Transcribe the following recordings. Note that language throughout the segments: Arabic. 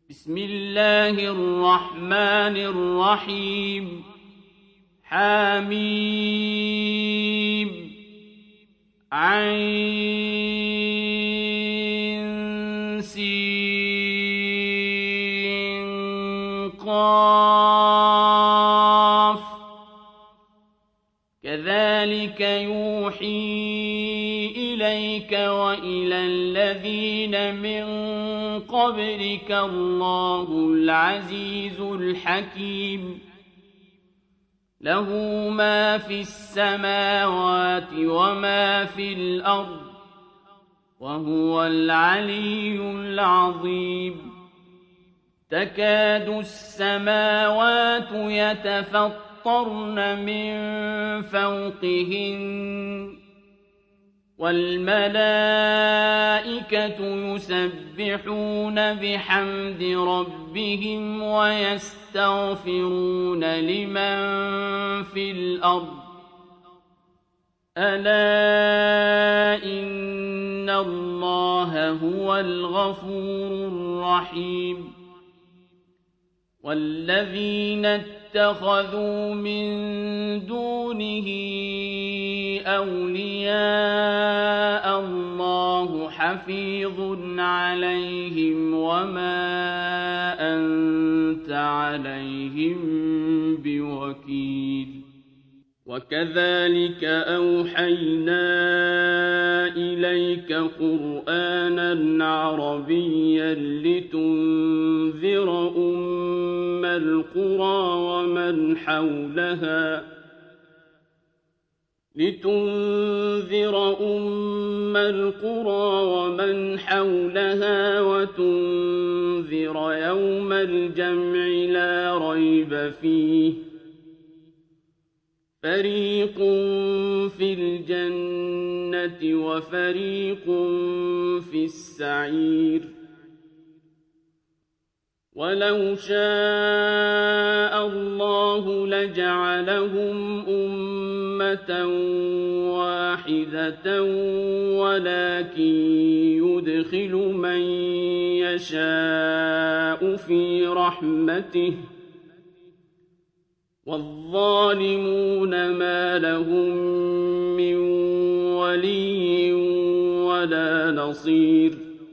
بسم الله الرحمن الرحيم حميم عين سين قاف كذلك يوحي إليك وإلى الذين من قبلك الله العزيز الحكيم له ما في السماوات وما في الأرض وهو العلي العظيم تكاد السماوات يتفطرن من فوقهن والملائكة يسبحون بحمد ربهم ويستغفرون لمن في الأرض ألا إن الله هو الغفور الرحيم والذين اتخذوا من دونه أولياء الله حفيظ عليهم وما أنت عليهم بوكيل وكذلك أوحينا إليك قرآنا عربيا لتنذر أم القرى ومن حولها وتنذر يوم الجمع لا ريب فيه فريق في الجنة وفريق في السعير ولو شاء الله لجعلهم أمة واحدة ولكن يدخل من يشاء في رحمته والظالمون ما لهم من ولي ولا نصير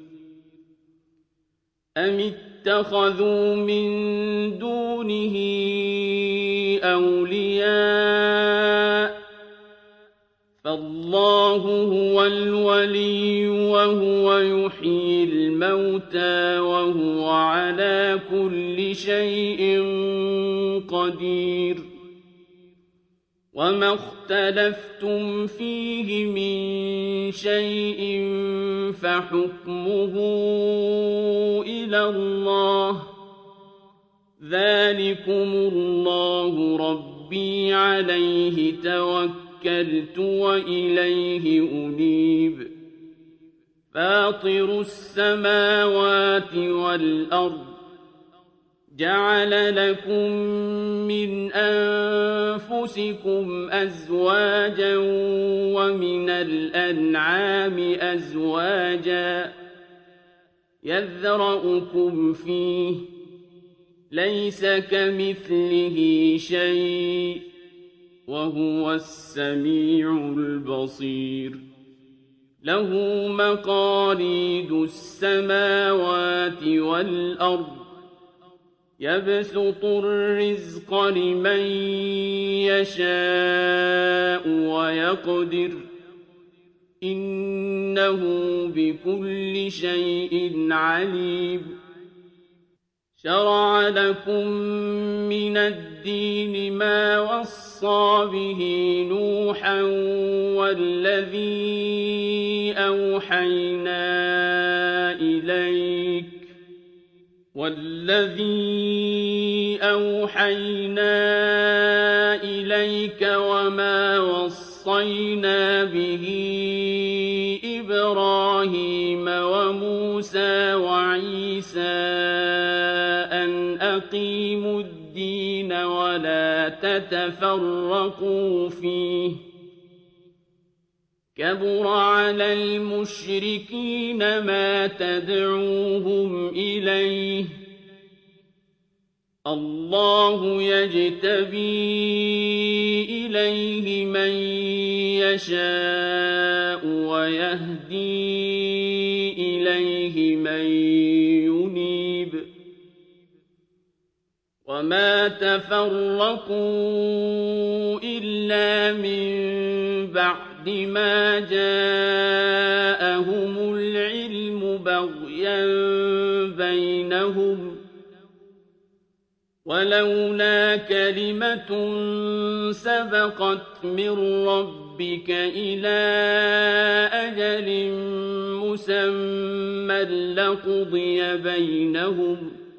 أم اتخذوا من دونه أولياء فالله هو الولي وهو يحيي الموتى وهو على كل شيء قدير وما اختلفتم فيه من شيء فحكمه إلى الله ذلكم الله ربي عليه توكلت وإليه أنيب فاطر السماوات والأرض جعل لكم من أنفسكم أزواجا ومن الأنعام أزواجا يذرأكم فيه ليس كمثله شيء وهو السميع البصير له مقاليد السماوات والأرض يبسط الرزق لمن يشاء ويقدر إنه بكل شيء عليم شرع لكم من الدين ما وصى به نوحا والذي أوحينا إليك وما وصينا به إبراهيم وموسى وعيسى أن أقيموا الدين ولا تتفرقوا فيه كبر على المشركين ما تدعوهم إليه الله يجتبي إليه من يشاء ويهدي إليه من ينيب وما تفرقوا إلا من بعد ما جاءهم العلم بغيا بينهم ولولا كلمة سبقت من ربك إلى أجل مسمى لقضي بينهم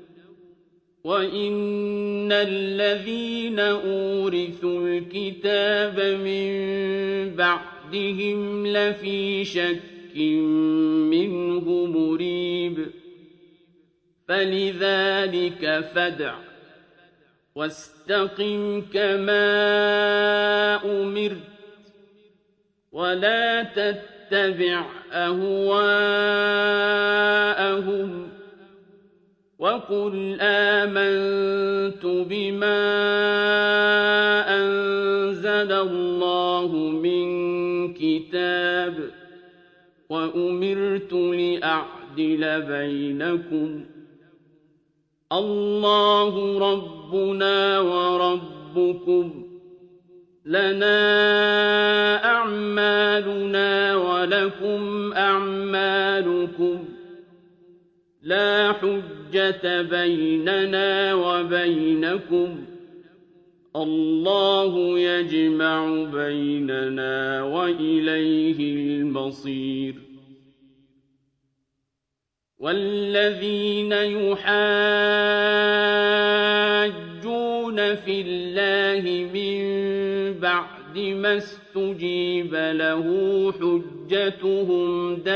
وإن الذين أورثوا الكتاب من بعدهم لفي شك منه مريب فلذلك فادع واستقم كما أمرت ولا تتبع أهواءهم وقل آمنت بما أنزل الله من كتاب وأمرت لأعدل بينكم الله ربنا وربكم لنا أعمالنا ولكم أعمالكم لا حجة بيننا وبينكم الله يجمع بيننا وإليه المصير والذين يحاجون في الله من بعد ما استجيب له حجتهم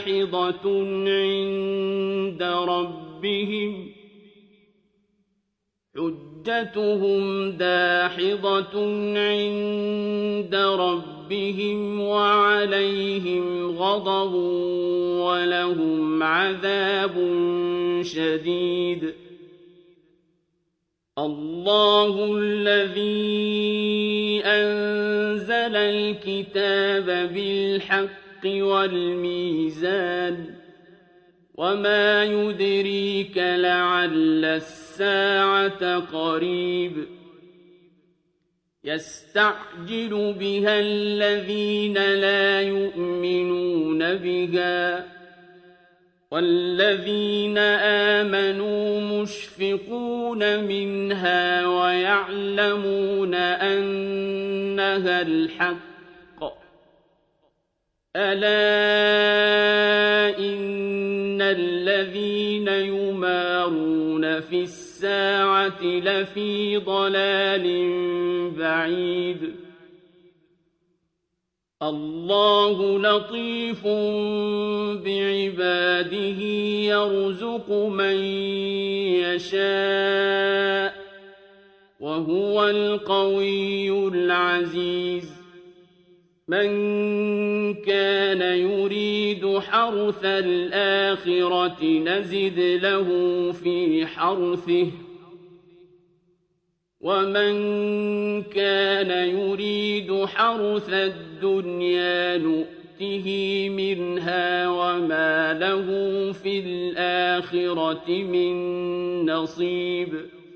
داحضة عند ربهم وعليهم غضب ولهم عذاب شديد الله الذي أنزل الكتاب بالحق والميزان وما يدريك لعل الساعة قريب يستعجل بها الذين لا يؤمنون بها والذين آمنوا مشفقون منها ويعلمون أنها الحق ألا إن الذين يمارون في الساعة لفي ضلال بعيد الله لطيف بعباده يرزق من يشاء وهو القوي العزيز من كان يريد حرث الآخرة نزد له في حرثه ومن كان يريد حرث الدنيا نؤته منها وما له في الآخرة من نصيب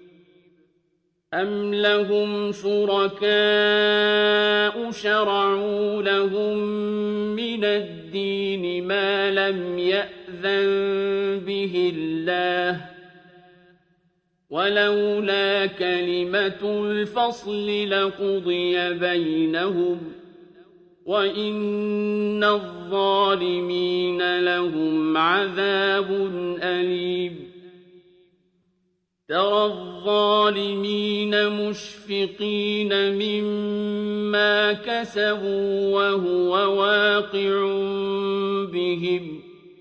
أم لهم شركاء شرعوا لهم من الدين ما لم يأذن به الله ولولا كلمة الفصل لقضي بينهم وإن الظالمين لهم عذاب أليم ترى الظالمين مشفقين مما كسبوا وهو واقع بهم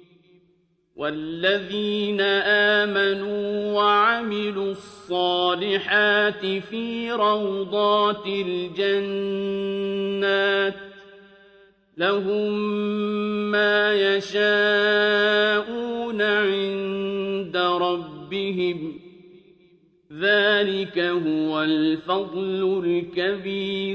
والذين آمنوا وعملوا الصالحات في روضات الجنات لهم ما يشاءون عند ربهم ذلك هو الفضل الكبير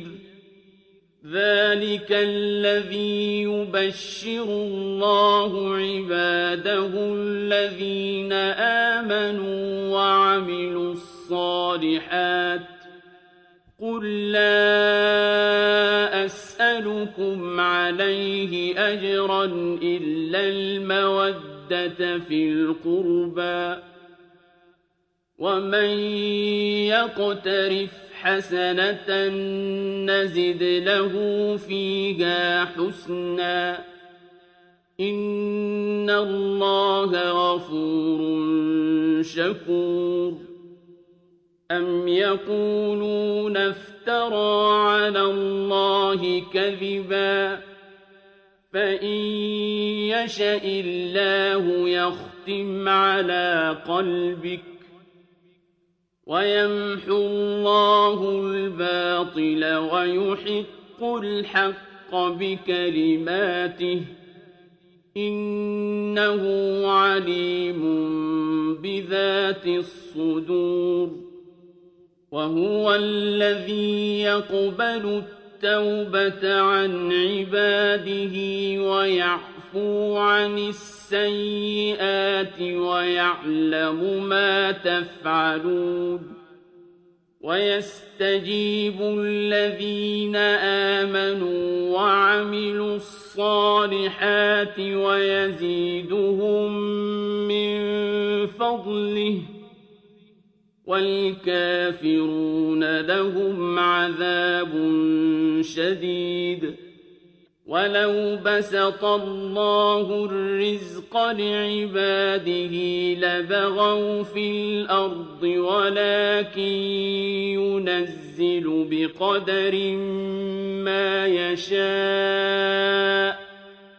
ذلك الذي يبشر الله عباده الذين آمنوا وعملوا الصالحات قل لا أسألكم عليه أجرا إلا المودة في القربى ومن يقترف حسنة نزد له فيها حسنا إن الله غفور شكور أم يقولون افترى على الله كذبا فإن يشأ الله يختم على قلبك ويمحو الله الباطل ويحق الحق بكلماته إنه عليم بذات الصدور وهو الذي يقبل التوبة عن عباده ويعفو عن السيئات ويعلم ما تفعلون ويستجيب الذين آمنوا وعملوا الصالحات ويزيدهم من فضله والكافرون لهم عذاب شديد ولو بسط الله الرزق لعباده لبغوا في الأرض ولكن ينزل بقدر ما يشاء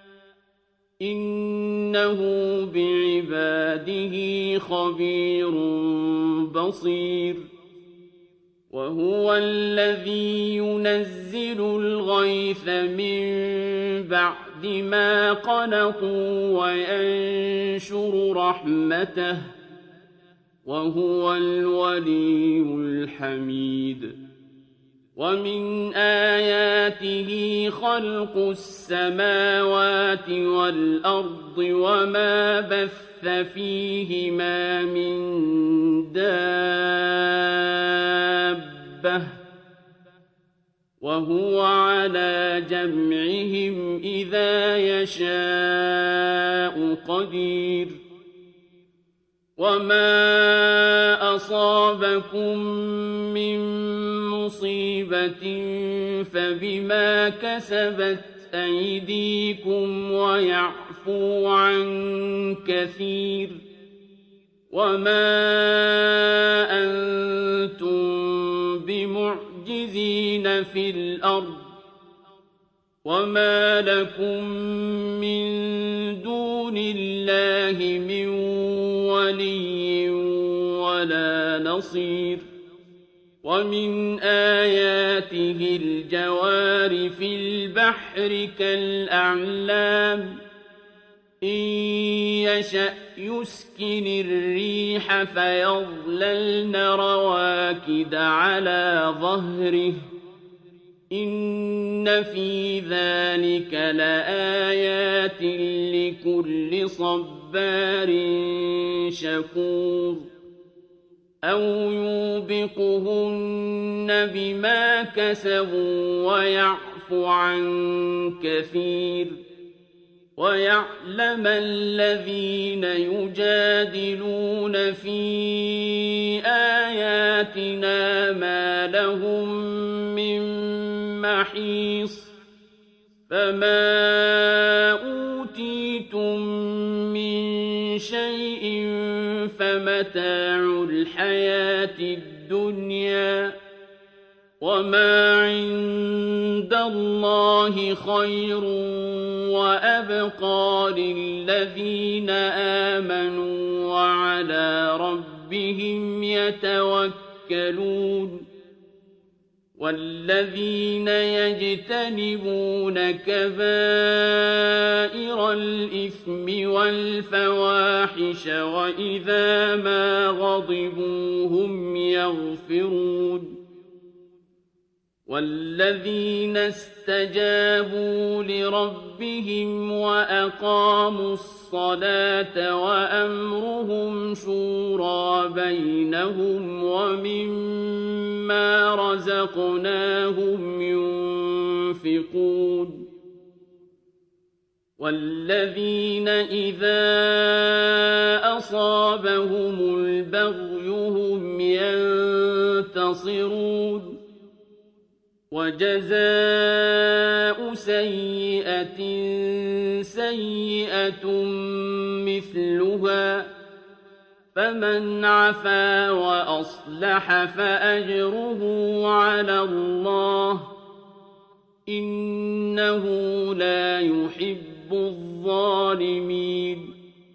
إنه بعباده خبير بصير وهو الذي ينزل الغيث من بعد ما قنطوا وينشر رحمته وهو الولي الحميد ومن آياته خلق السماوات والأرض وما بث فيهما من دابة وهو على جمعهم إذا يشاء قدير وما أصابكم من مصيبة فبما كسبت أيديكم ويعفو عن كثير وما أنتم بمعجزين في الأرض وما لكم من دون الله من ولي ولا نصير ومن آياته الجوار في البحر كالأعلام إن يشأ يسكن الريح فيظللن رواكد على ظهره إن في ذلك لآيات لكل صبار شكور أو يوبقهن بما كسبوا ويعفو عن كثير ويعلم الذين يجادلون في آياتنا ما لهم من محيص فما أوتيتم من شيء فمتاع الحياة الدنيا وما عند الله خير وأبقى للذين آمنوا وعلى ربهم يتوكلون والذين يجتنبون كبائر الإثم والفواحش وإذا ما غضبوا هم يغفرون والذين استجابوا لربهم وأقاموا الصلاة وأمرهم شورى بينهم ومما رزقناهم ينفقون والذين إذا أصابهم البغي هم ينتصرون وجزاء سيئة سيئة مثلها فمن عفا وأصلح فأجره على الله إنه لا يحب الظالمين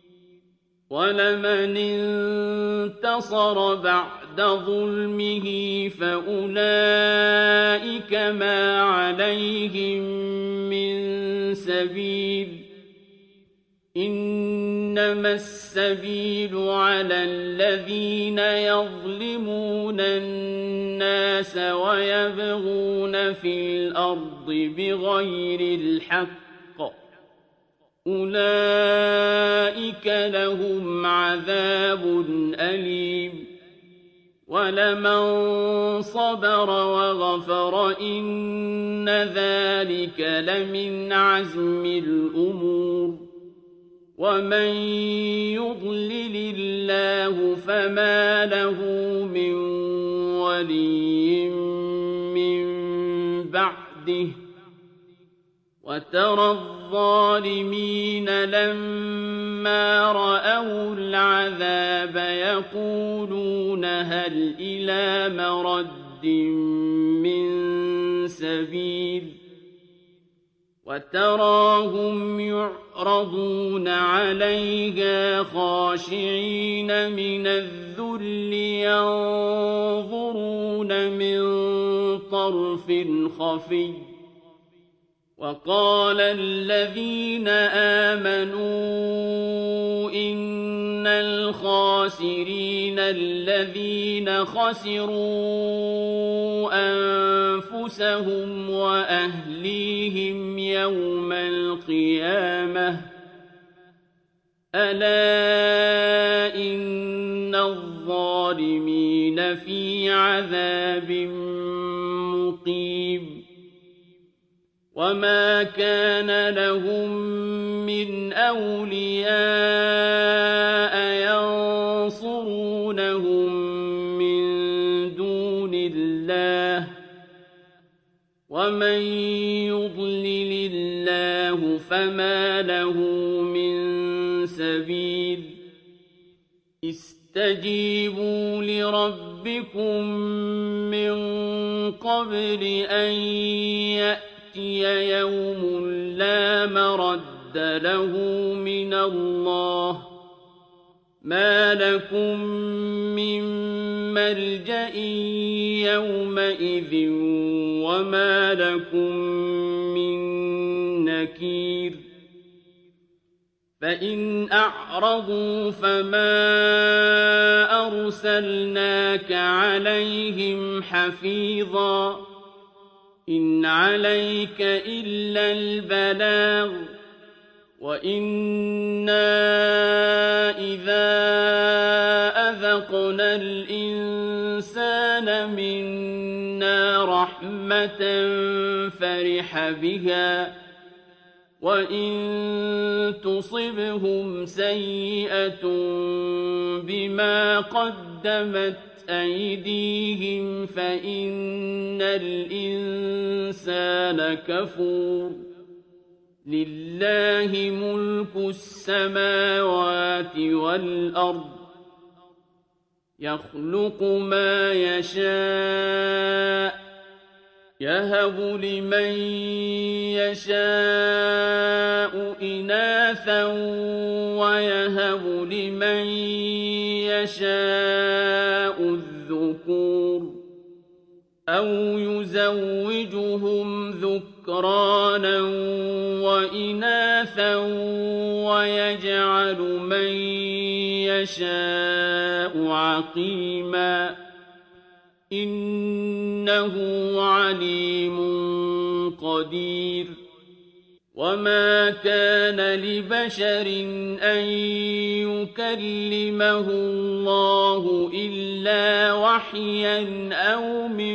ولمن انتصر بعد ظلمه فأولئك ما عليهم من سبيل إنما السبيل على الذين يظلمون الناس ويبغون في الأرض بغير الحق أولئك لهم عذاب أليم ولمن صبر وغفر إن ذلك لمن عزم الأمور ومن يضلل الله فما له من ولي من بعده وترى الظالمين لما رأوا العذاب يقولون هل إلى مرد من سبيل وتراهم يعرضون عليها خاشعين من الذل ينظرون من طرف خفي وقال الذين آمنوا إن الخاسرين الذين خسروا أنفسهم وأهليهم يوم القيامة ألا إن الظالمين في عذاب مقيم وما كان لهم من أولياء ينصرونهم من دون الله ومن يضلل الله فما له من سبيل استجيبوا لربكم من قبل أن يأتي يوم لا مرد له من الله ما لكم من ملجأ يومئذ وما لكم من نكير فإن أعرضوا فما أرسلناك عليهم حفيظا إن عليك إلا البلاغ وإنا إذا أذقنا الإنسان منا رحمة فرح بها وإن تصبهم سيئة بما قدمت أيديهم فإن الإنسان كفور لله ملك السماوات والأرض يخلق ما يشاء يهب لمن يشاء إناثا ويهب لمن يشاء الذكور أَوْ يُزَوِّجُهُمْ ذُكْرَانًا وَإِنَاثًا وَيَجْعَلُ مَن يَشَاءُ عَقِيمًا ۚ إِنَّهُ عَلِيمٌ قَدِيرٌ وَمَا كَانَ لِبَشَرٍ أَن يُكَلِّمَهُ اللَّهُ إِلَّا وَحْيًا أَوْ مِن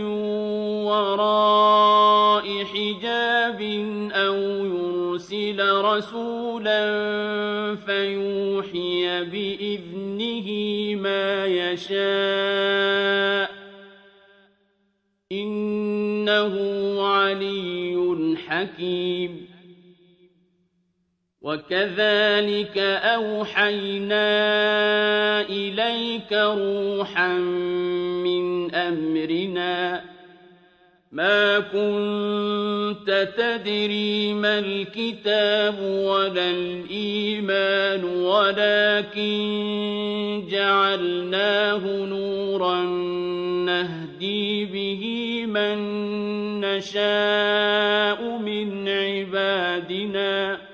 وَرَاءِ حِجَابٍ أَوْ يُرْسِلَ رَسُولًا فَيُوحِيَ بِإِذْنِهِ مَا يَشَاءُ ۚ إِنَّهُ عَلِيٌّ حَكِيمٌ وَكَذَٰلِكَ أَوْحَيْنَا إِلَيْكَ رُوحًا مِّنْ أَمْرِنَا ۚ مَا كُنتَ تَدْرِي مَا الْكِتَابُ وَلَا الْإِيمَانُ وَلَٰكِن جَعَلْنَاهُ نُورًا نَّهْدِي بِهِ مَن نَّشَاءُ مِنْ عِبَادِنَا ۚ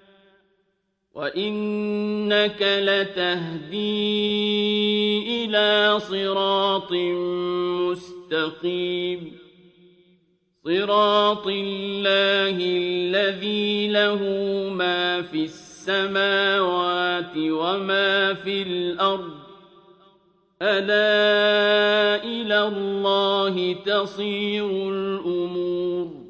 وَإِنَّكَ لَتَهْدِي إِلَىٰ صِرَاطٍ مُّسْتَقِيمٍ صِرَاطِ اللَّهِ الَّذِي لَهُ مَا فِي السَّمَاوَاتِ وَمَا فِي الْأَرْضِ ۗ أَلَا إِلَى اللَّهِ تَصِيرُ الْأُمُورُ